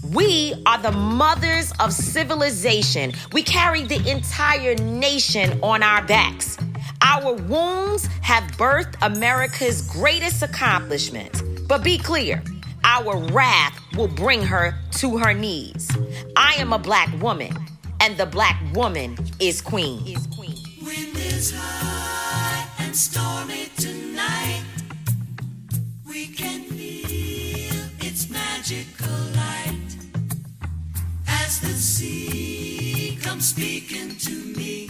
We are the mothers of civilization. We carry the entire nation on our backs. Our wombs have birthed America's greatest accomplishments. But be clear, our wrath will bring her to her knees. I am a black woman, and the black woman is queen. Wind is high and stormy tonight. We can feel its magical light as the sea comes speaking to me.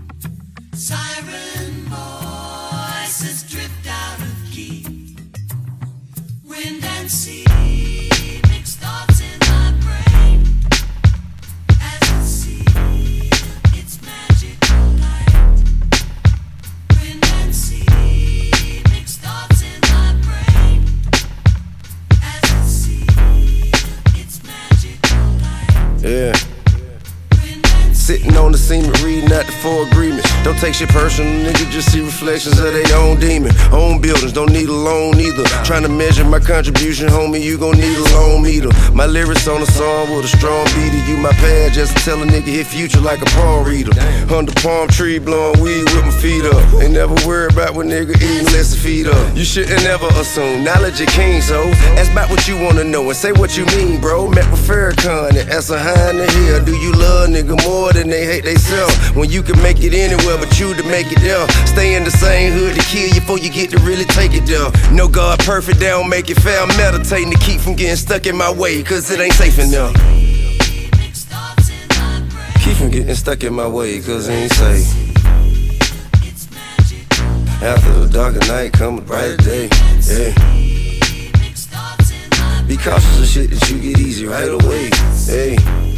Siren voices drift out of key. Wind and sea mix thoughts in my brain as the sea its magical light. Wind and sea mix thoughts in my brain as the sea its magical light. Yeah. Sitting on the semen, reading out the four agreements. Don't take shit personal, nigga, just see reflections of their own demon. Own buildings, don't need a loan either. Trying to measure my contribution, homie, you gon' need a loan meter. My lyrics on a song with a strong beater. You my pad, just tell a nigga hit future like a palm reader. Under palm tree, blowing weed with my feet up. Ain't never worried about what nigga eating unless the feet up. You shouldn't never assume knowledge is king, so ask about what you wanna know and say what you mean, bro. Met with Farrakhan and Essa high in the hill. Do you love nigga more than they hate they self? When you can make it anywhere but you to make it there. Stay in the same hood to kill you before you get to really take it there. No God perfect, they don't make it fair. I'm meditating to keep from getting stuck in my way, cause it ain't safe enough. Keep from getting stuck in my way, cause it ain't safe. After the darker night come a brighter day. Yeah. Be cautious of shit that you get easy right away. Hey.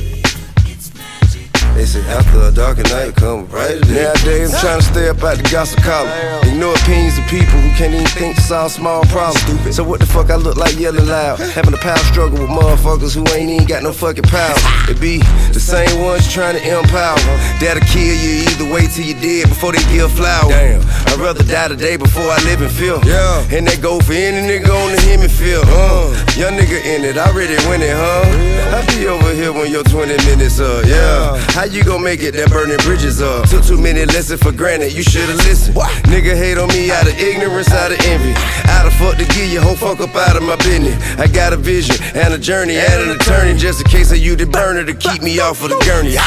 They say after a darker night come a brighter day. Nowadays I'm trying to stay up out the gossip column. Ignore opinions of people who can't even think to solve small problems. So what the fuck I look like yelling loud? Having a power struggle with motherfuckers who ain't even got no fucking power. It be the same ones trying to empower. That'll kill you either way till you dead before they give flowers. Damn, I'd rather die today before I live in fear. Yeah. And that go for any nigga on the hemisphere. Young nigga in it, already winning, huh? I be over here when your 20 minutes up, yeah. How you gon' make it that burning bridges up? Took too many lessons for granted, you should've listened. Nigga hate on me out of ignorance, out of envy. Out of fuck to give you whole fuck up out of my business. I got a vision and a journey and an attorney just in case of you the burner to keep me off of the gurney.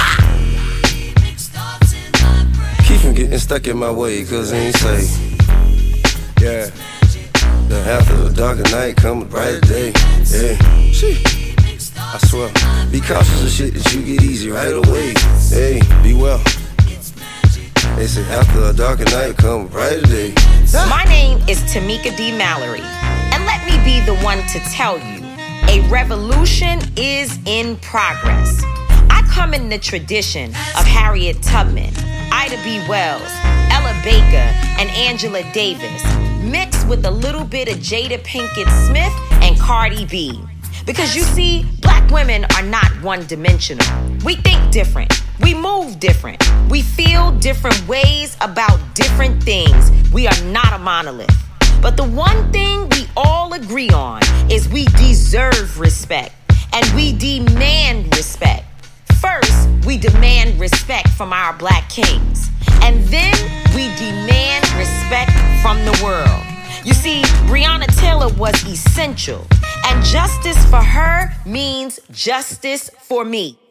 Keep from getting stuck in my way, cause it ain't safe. Yeah. After the darker night come a brighter day. Yeah. I swear, be cautious of shit that you get easy right away. Hey, be well. They say after a darker night come a brighter day. My name is Tamika D. Mallory, and let me be the one to tell you, a revolution is in progress. I come in the tradition of Harriet Tubman, Ida B. Wells, Ella Baker, and Angela Davis, mixed with a little bit of Jada Pinkett Smith and Cardi B. Because you see, black women are not one-dimensional. We think different. We move different. We feel different ways about different things. We are not a monolith. But the one thing we all agree on is we deserve respect. And we demand respect. First, we demand respect from our black kings. And then we demand respect from the world. You see, Breonna Taylor was essential. And justice for her means justice for me.